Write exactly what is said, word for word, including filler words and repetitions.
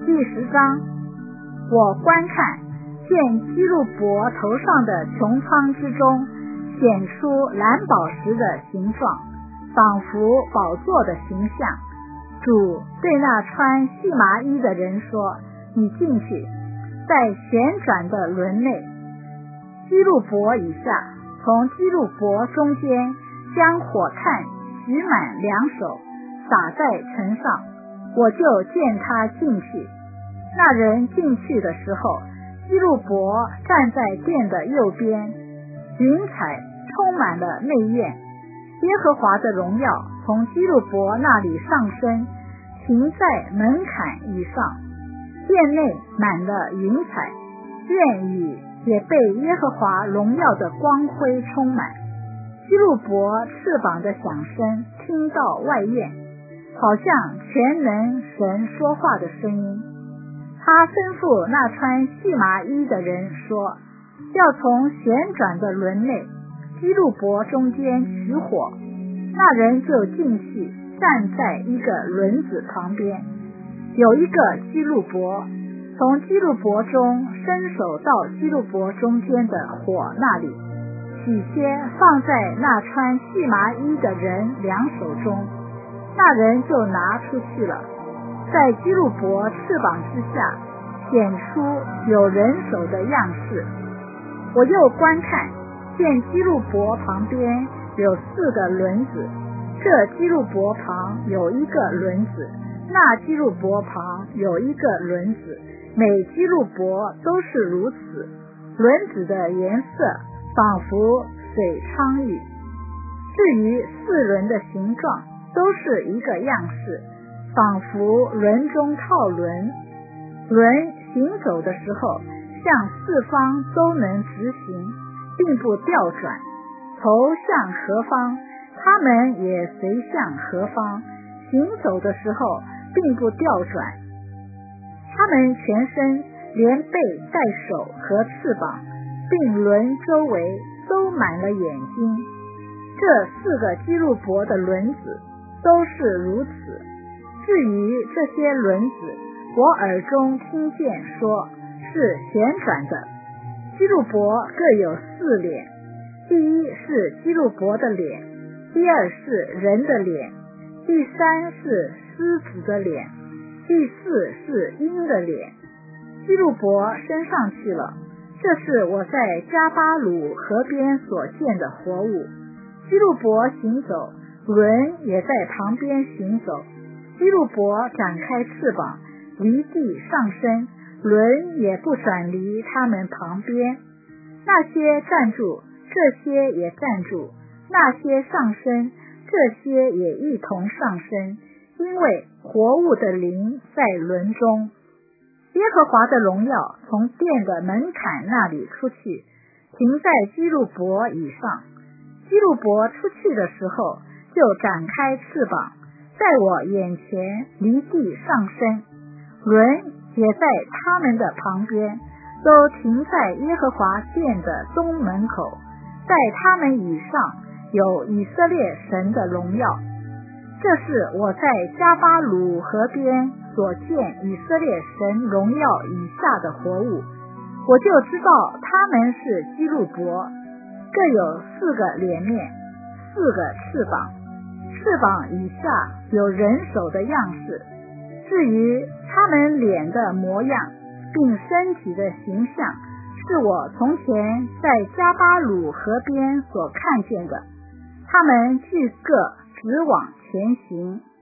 第十章，我观看，见基路伯头上的穹苍之中显出蓝宝石的形状，仿佛宝座的形象。主对那穿细麻衣的人说，你进去，在旋转的轮内，基路伯以下，从基路伯中间将火炭取满两手，撒在城上，我就见他进去。那人进去的时候，基路伯站在殿的右边，云彩充满了内院，耶和华的荣耀从基路伯那里上升，停在门槛以上，殿内满了云彩，院宇也被耶和华荣耀的光辉充满。基路伯翅膀的响声听到外院，好像全能神说话的声音。他吩咐那穿细麻衣的人说，要从旋转的轮内基路伯中间取火。那人就进去，站在一个轮子旁边，有一个基路伯，从基路伯中伸手到基路伯中间的火那里，起些放在那穿细麻衣的人两手中，那人就拿出去了。在基路伯翅膀之下显出有人手的样式。我又观看，见基路伯旁边有四个轮子，这基路伯旁有一个轮子，那基路伯旁有一个轮子，每基路伯都是如此。轮子的颜色仿佛水苍玉。至于四轮的形状，都是一个样式，仿佛轮中套轮。轮行走的时候，向四方都能直行，并不调转，头向何方，他们也随向何方，行走的时候并不调转。他们全身连背带手和翅膀，并轮周围都满了眼睛。这四个基路伯的轮子都是如此。至于这些轮子，我耳中听见说是旋转的。基路伯各有四脸，第一是基路伯的脸，第二是人的脸，第三是狮子的脸，第四是鹰的脸。基路伯升上去了，这是我在加巴鲁河边所见的活物。基路伯行走，轮也在旁边行走。基路伯展开翅膀，离地上升，轮也不转离他们旁边。那些站住，这些也站住；那些上升，这些也一同上升，因为活物的灵在轮中。耶和华的荣耀从殿的门槛那里出去，停在基路伯以上。基路伯出去的时候，就展开翅膀，在我眼前离地上升，轮也在他们的旁边，都停在耶和华殿的东门口，在他们以上有以色列神的荣耀。这是我在加巴鲁河边所见以色列神荣耀以下的活物，我就知道他们是基路伯，各有四个脸面，四个翅膀，翅膀以下有人手的样式。至于他们脸的模样并身体的形象，是我从前在加巴鲁河边所看见的，他们俱各直往前行。